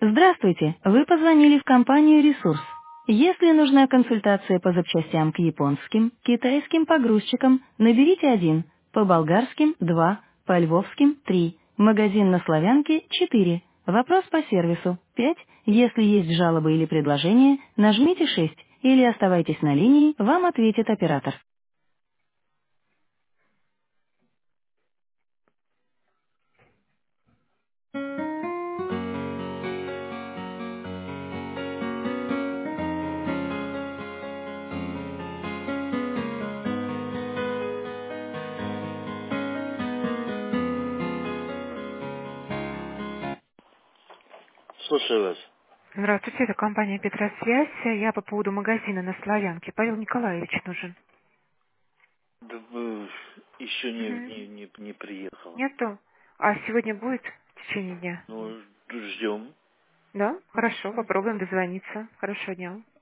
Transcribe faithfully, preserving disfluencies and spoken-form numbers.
Здравствуйте, вы позвонили в компанию «Ресурс». Если нужна консультация по запчастям к японским, китайским погрузчикам, наберите один, по болгарским– два, по львовским– три, магазин на Славянке– четыре, вопрос по сервису– пять, если есть жалобы или предложения, нажмите шесть или оставайтесь на линии, вам ответит оператор. Слушаю вас. Здравствуйте, это компания «Петросвязь». Я по поводу магазина на Славянке. Павел Николаевич нужен. Да вы еще не, Мгм. не, не, не приехал. Нету? А сегодня будет в течение дня? Ну, ждем. Да? Хорошо, попробуем дозвониться. Хорошего дня.